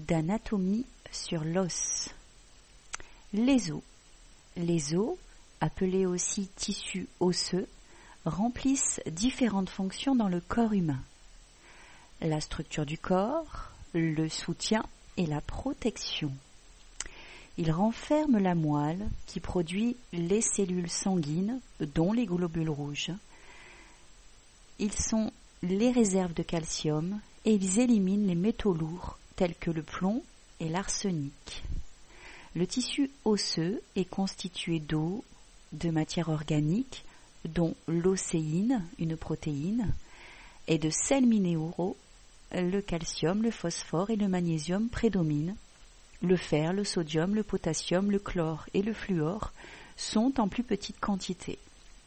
d'anatomie sur l'os. Les os. Les os, appelés aussi tissus osseux, remplissent différentes fonctions dans le corps humain. La structure du corps, le soutien et la protection. Ils renferment la moelle qui produit les cellules sanguines, dont les globules rouges. Ils sont les réserves de calcium et ils éliminent les métaux lourds tels que le plomb et l'arsenic. Le tissu osseux est constitué d'eau, de matière organique, dont l'océine, une protéine, et de sels minéraux. Le calcium, le phosphore et le magnésium prédominent. Le fer, le sodium, le potassium, le chlore et le fluor sont en plus petite quantité.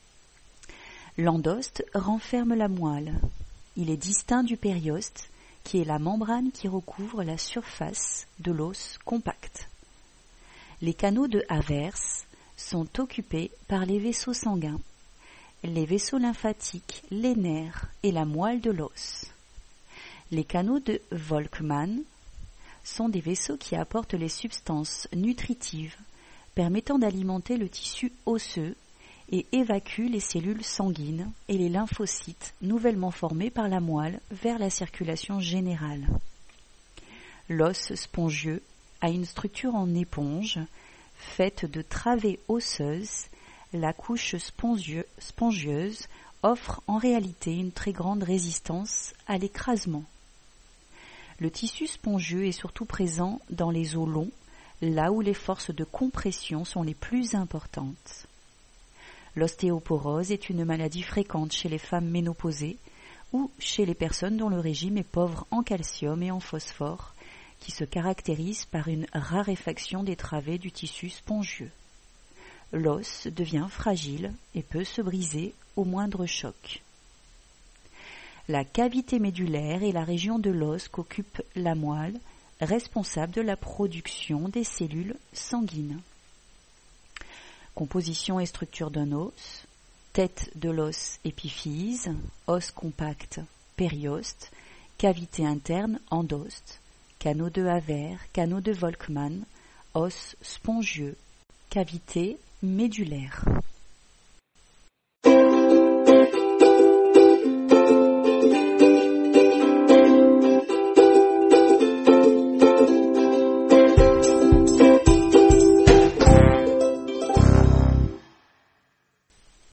L'endoste renferme la moelle. Il est distinct du périoste, qui est la membrane qui recouvre la surface de l'os compact. Les canaux de Havers sont occupés par les vaisseaux sanguins, les vaisseaux lymphatiques, les nerfs et la moelle de l'os. Les canaux de Volkmann sont des vaisseaux qui apportent les substances nutritives permettant d'alimenter le tissu osseux et évacuent les cellules sanguines et les lymphocytes nouvellement formés par la moelle vers la circulation générale. L'os spongieux a une structure en éponge faite de travées osseuses. La couche spongieuse offre en réalité une très grande résistance à l'écrasement. Le tissu spongieux est surtout présent dans les os longs, là où les forces de compression sont les plus importantes. L'ostéoporose est une maladie fréquente chez les femmes ménopausées ou chez les personnes dont le régime est pauvre en calcium et en phosphore, qui se caractérise par une raréfaction des travées du tissu spongieux. L'os devient fragile et peut se briser au moindre choc. La cavité médulaire est la région de l'os qu'occupe la moelle, responsable de la production des cellules sanguines. Composition et structure d'un os, tête de l'os épiphyse, os compact périoste, cavité interne endoste, canaux de Havers, canaux de Volkmann, os spongieux, cavité médulaire.